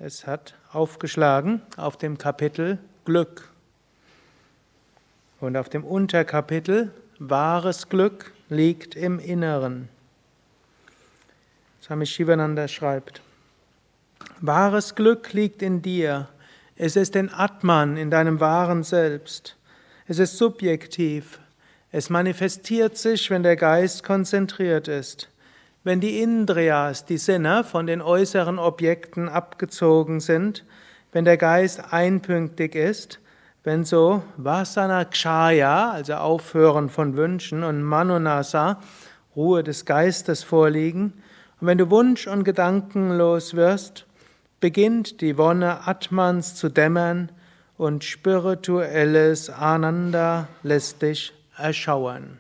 Es hat aufgeschlagen auf dem Kapitel Glück und auf dem Unterkapitel Wahres Glück liegt im Inneren. Swami Shivananda schreibt: Wahres Glück liegt in dir. Es ist in Atman, in deinem wahren Selbst. Es ist subjektiv. Es manifestiert sich, wenn der Geist konzentriert ist. Wenn die Indriyas, die Sinne, von den äußeren Objekten abgezogen sind, wenn der Geist einpünktig ist, wenn so Vasana Kshaya, also Aufhören von Wünschen, und Manonasa, Ruhe des Geistes vorliegen, und wenn du wunsch- und gedankenlos wirst, beginnt die Wonne Atmans zu dämmern und spirituelles Ananda lässt dich erschauern.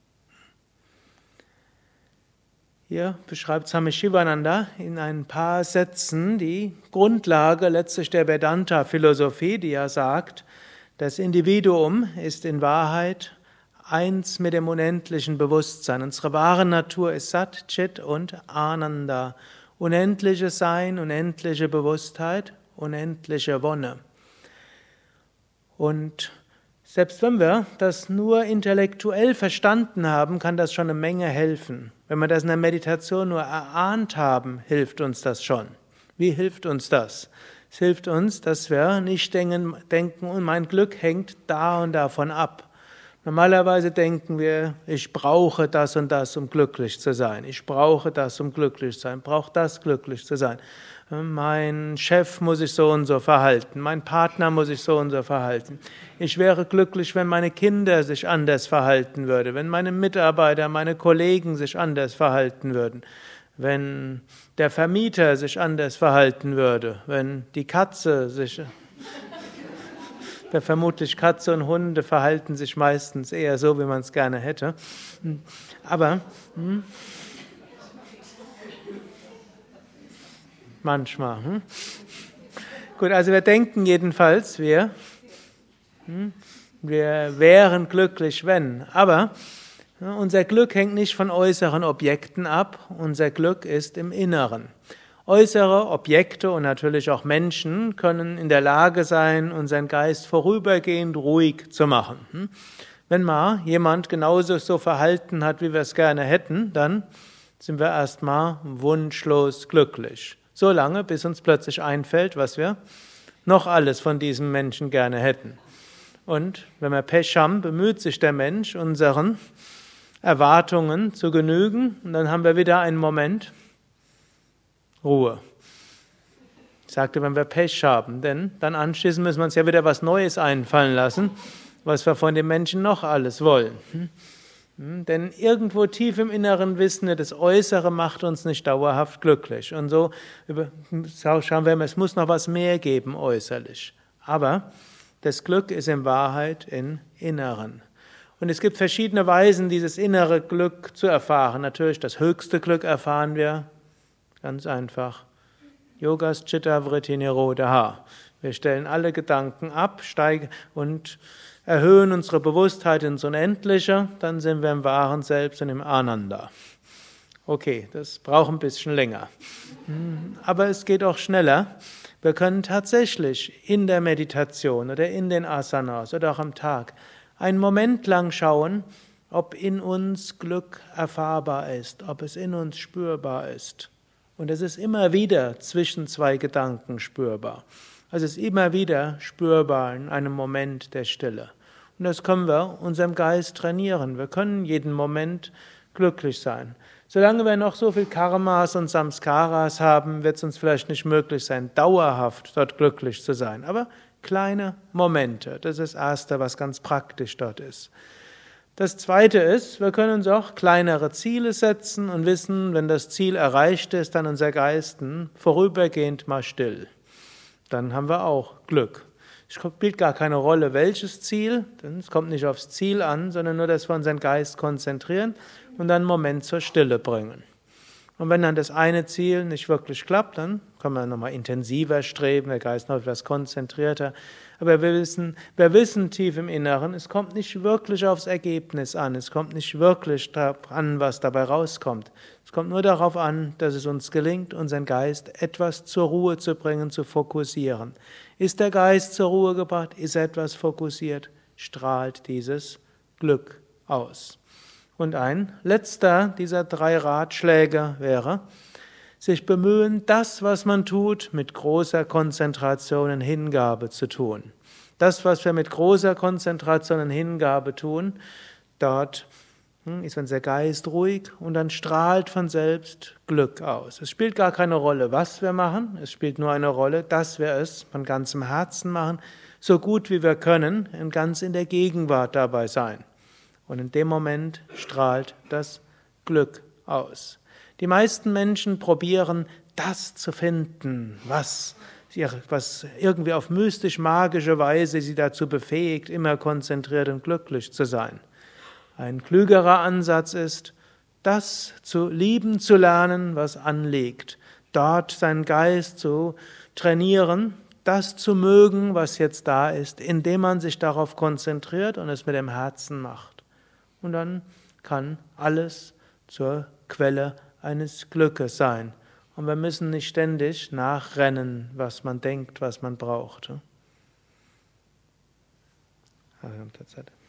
Hier beschreibt Swami Shivananda in ein paar Sätzen die Grundlage letztlich der Vedanta-Philosophie, die ja sagt, das Individuum ist in Wahrheit eins mit dem unendlichen Bewusstsein. Unsere wahre Natur ist Sat, Chit und Ananda. Unendliches Sein, unendliche Bewusstheit, unendliche Wonne. Und selbst wenn wir das nur intellektuell verstanden haben, kann das schon eine Menge helfen. Wenn wir das in der Meditation nur erahnt haben, hilft uns das schon. Wie hilft uns das? Es hilft uns, dass wir nicht denken, mein Glück hängt da und davon ab. Normalerweise denken wir, ich brauche das und das, um glücklich zu sein. Ich brauche das, um glücklich zu sein. Ich brauche das, glücklich zu sein. Mein Chef muss sich so und so verhalten. Mein Partner muss sich so und so verhalten. Ich wäre glücklich, wenn meine Kinder sich anders verhalten würden, wenn meine Mitarbeiter, meine Kollegen sich anders verhalten würden, wenn der Vermieter sich anders verhalten würde, wenn die Katze sich... Vermutlich Katze und Hunde verhalten sich meistens eher so, wie man es gerne hätte. Aber manchmal. Gut, also wir denken jedenfalls, wir wären glücklich, wenn. Aber unser Glück hängt nicht von äußeren Objekten ab. Unser Glück ist im Inneren. Äußere Objekte und natürlich auch Menschen können in der Lage sein, unseren Geist vorübergehend ruhig zu machen. Wenn mal jemand genauso so verhalten hat, wie wir es gerne hätten, dann sind wir erstmal wunschlos glücklich. So lange, bis uns plötzlich einfällt, was wir noch alles von diesem Menschen gerne hätten. Und wenn wir Pech haben, bemüht sich der Mensch, unseren Erwartungen zu genügen, und dann haben wir wieder einen Moment Ruhe. Ich sagte, wenn wir Pech haben, denn dann anschließend müssen wir uns ja wieder was Neues einfallen lassen, was wir von den Menschen noch alles wollen. Denn irgendwo tief im Inneren wissen wir, das Äußere macht uns nicht dauerhaft glücklich. Und so schauen wir, es muss noch was mehr geben äußerlich. Aber das Glück ist in Wahrheit im Inneren. Und es gibt verschiedene Weisen, dieses innere Glück zu erfahren. Natürlich, das höchste Glück erfahren wir ganz einfach. Yogas Chitta Vritti Nirodha. Wir stellen alle Gedanken ab, steigen und erhöhen unsere Bewusstheit ins Unendliche, dann sind wir im wahren Selbst und im Ananda. Okay, das braucht ein bisschen länger. Aber es geht auch schneller. Wir können tatsächlich in der Meditation oder in den Asanas oder auch am Tag einen Moment lang schauen, ob in uns Glück erfahrbar ist, ob es in uns spürbar ist. Und es ist immer wieder zwischen zwei Gedanken spürbar. Also es ist immer wieder spürbar in einem Moment der Stille. Und das können wir unserem Geist trainieren. Wir können jeden Moment glücklich sein. Solange wir noch so viel Karmas und Samskaras haben, wird es uns vielleicht nicht möglich sein, dauerhaft dort glücklich zu sein. Aber kleine Momente, das ist das Erste, was ganz praktisch dort ist. Das Zweite ist, wir können uns auch kleinere Ziele setzen und wissen, wenn das Ziel erreicht ist, dann unser Geist vorübergehend mal still. Dann haben wir auch Glück. Es spielt gar keine Rolle, welches Ziel, denn es kommt nicht aufs Ziel an, sondern nur, dass wir unseren Geist konzentrieren und dann einen Moment zur Stille bringen. Und wenn dann das eine Ziel nicht wirklich klappt, dann kann man nochmal intensiver streben, der Geist noch etwas konzentrierter. Aber wir wissen tief im Inneren, es kommt nicht wirklich aufs Ergebnis an, es kommt nicht wirklich darauf an, was dabei rauskommt. Es kommt nur darauf an, dass es uns gelingt, unseren Geist etwas zur Ruhe zu bringen, zu fokussieren. Ist der Geist zur Ruhe gebracht, ist er etwas fokussiert, strahlt dieses Glück aus. Und ein letzter dieser 3 Ratschläge wäre, sich bemühen, das, was man tut, mit großer Konzentration und Hingabe zu tun. Das, was wir mit großer Konzentration und Hingabe tun, dort ist unser Geist ruhig und dann strahlt von selbst Glück aus. Es spielt gar keine Rolle, was wir machen, es spielt nur eine Rolle, dass wir es von ganzem Herzen machen, so gut wie wir können, und ganz in der Gegenwart dabei sein. Und in dem Moment strahlt das Glück aus. Die meisten Menschen probieren, das zu finden, was irgendwie auf mystisch-magische Weise sie dazu befähigt, immer konzentriert und glücklich zu sein. Ein klügerer Ansatz ist, das zu lieben zu lernen, was anliegt, dort seinen Geist zu trainieren, das zu mögen, was jetzt da ist, indem man sich darauf konzentriert und es mit dem Herzen macht. Und dann kann alles zur Quelle eines Glückes sein. Und wir müssen nicht ständig nachrennen, was man denkt, was man braucht.